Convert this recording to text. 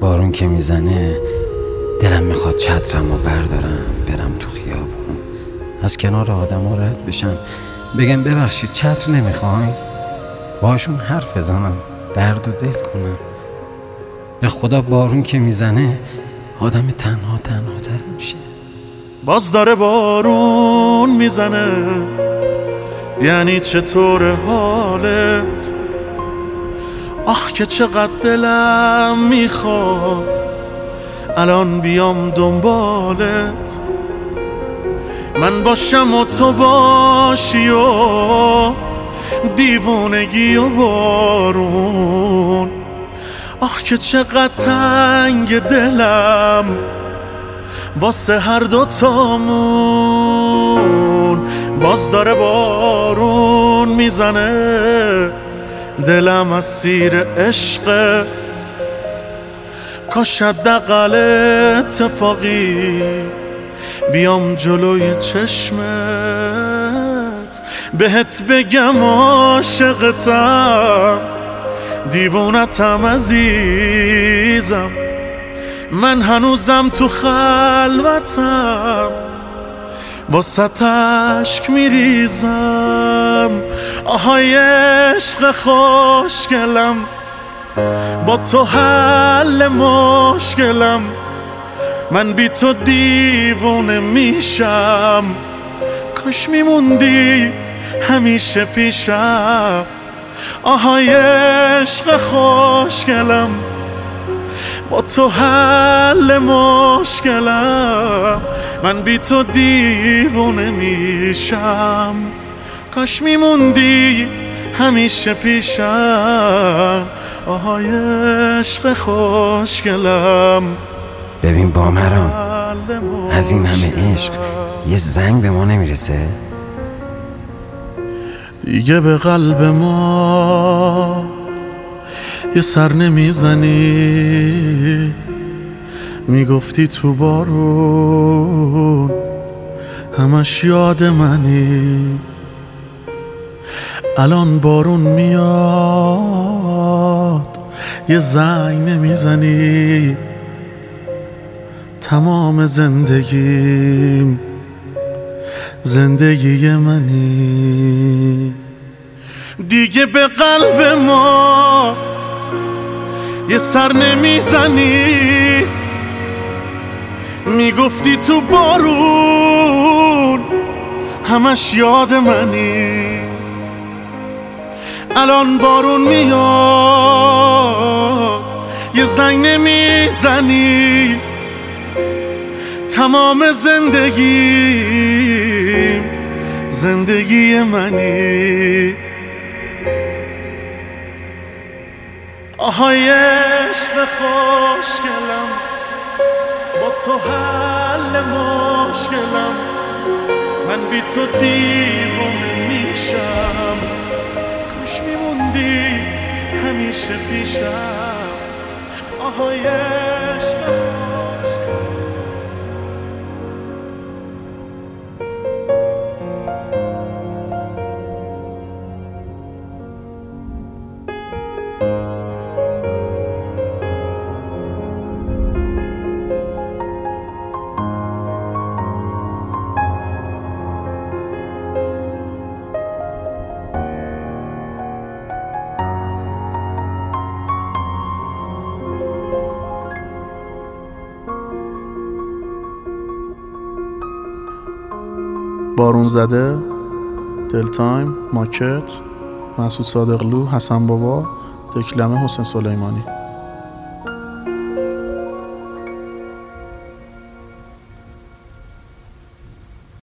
بارون که میزنه دلم میخواد چترمو بردارم برم تو خیابون، از کنار آدم ها رد بشم، بگم ببخشید چتر نمیخواین، باشون حرف بزنم، درد و دل کنم. به خدا بارون که میزنه آدم تنها تر میشه. باز داره بارون میزنه، یعنی چطور حالت؟ آخ که چقدر دلم میخواد الان بیام دنبالت، من باشم و تو باشی و دیوونگی و بارون. آخ که چقدر تنگ دلم واسه هر دوتامون. باز داره بارون میزنه، دلم اسیر عشقه، کاش حداقل اتفاقی بیام جلوی چشمت بهت بگم عاشقتم، دیوونتم عزیزم، من هنوزم تو خلوتم واسه اشک میریزم. آهای عشق خوشگلم، با تو حل مشکلم، من بی تو دیوونه میشم، کاش میموندی همیشه پیشم. آهای عشق خوشگلم، با تو حل مشکلم، من بی تو دیوونه میشم، کاش میموندی همیشه پیشم. آهای عشق خوشگلم. ببین بامرام، از این همه عشق یه زنگ به ما نمیرسه؟ دیگه به قلب ما یه سر نمیزنی، میگفتی تو بارون همش یاد منی، الان بارون میاد یه زنگ نمیزنی، تمام زندگیم زندگی منی. دیگه به قلب ما یه سر نمیزنی، میگفتی تو بارون همش یاد منی، الان بارون میاد یه زنگ نمیزنی، تمام زندگیم زندگی منی. آهای عشق خوشگلم، با تو حل مشکلم، من بی تو دیوانه میشم، کاش میموندی همیشه پیشم. آهای عشق خوشگلم. بارون زده، دل تایم، ماکت، مسعود صادقلو، حسن بابا، دکلمه، حسین سلیمانی.